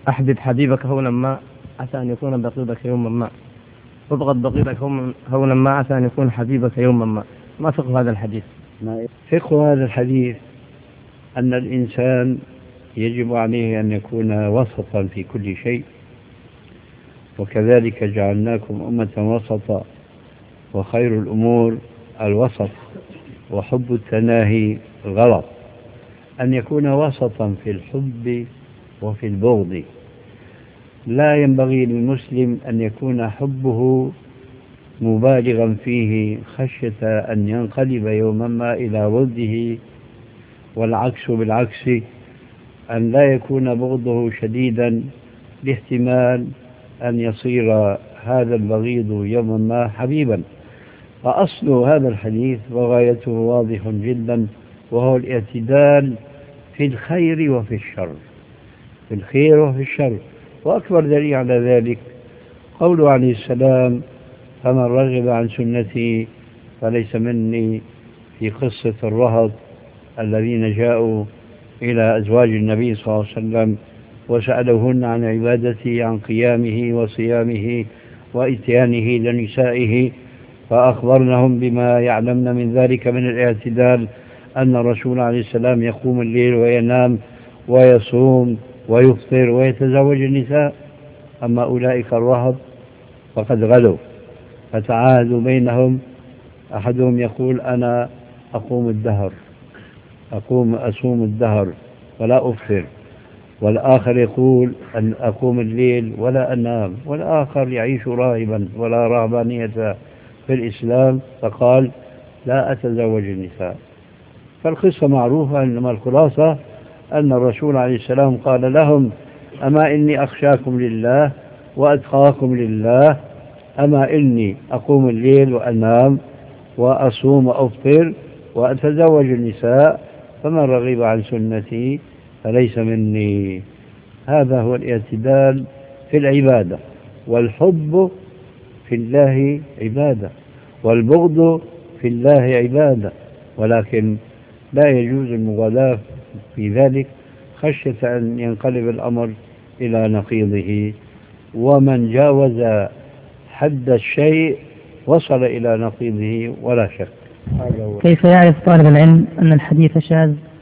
أحبب حبيبك هونا ما عسى أن يكون بغيضك يوما ما، وابغض بغيضك هونا ما عسى أن يكون حبيبك يوما ما. ما فقه هذا الحديث؟ فقه هذا الحديث أن الإنسان يجب عليه أن يكون وسطا في كل شيء، وكذلك جعلناكم أمة وسطا وخير الأمور الوسط، وحب التناهي غلط. أن يكون وسطا في الحب وفي البغض. لا ينبغي للمسلم أن يكون حبه مبالغا فيه خشية أن ينقلب يوما ما إلى ضده، والعكس بالعكس، أن لا يكون بغضه شديدا لاحتمال أن يصير هذا البغيض يوما ما حبيبا. فأصل هذا الحديث وغايته واضح جدا، وهو الاعتدال في الخير وفي الشر، في الخير وفي الشر. وأكبر دليل على ذلك قوله عليه السلام: فمن رغب عن سنتي فليس مني، في قصة الرهط الذين جاءوا إلى أزواج النبي صلى الله عليه وسلم وسألوهن عن عبادته، عن قيامه وصيامه وإتيانه لنسائه، فأخبرنهم بما يعلمن من ذلك من الاعتدال، أن الرسول عليه السلام يقوم الليل وينام ويصوم ويفطر ويتزوج النساء. أما أولئك الرهط فقد غلوا، فتعاهدوا بينهم. أحدهم يقول: أنا أصوم الدهر ولا أفطر، والآخر يقول: أن أقوم الليل ولا أنام، والآخر يعيش راهبا ولا رهبانية في الإسلام، فقال: لا أتزوج النساء. فالقصة معروفة، إنما الخلاصة أن الرسول عليه السلام قال لهم: أما إني أخشاكم لله وأتقاكم لله، أما إني أقوم الليل وأنام وأصوم وأفطر وأتزوج النساء، فمن رغب عن سنتي فليس مني. هذا هو الاعتدال في العبادة. والحب في الله عبادة، والبغض في الله عبادة، ولكن لا يجوز المغالاة في ذلك خشية أن ينقلب الأمر إلى نقيضه. ومن جاوز حد الشيء وصل إلى نقيضه ولا شك. كيف يعرف طالب العلم أن الحديث شاذ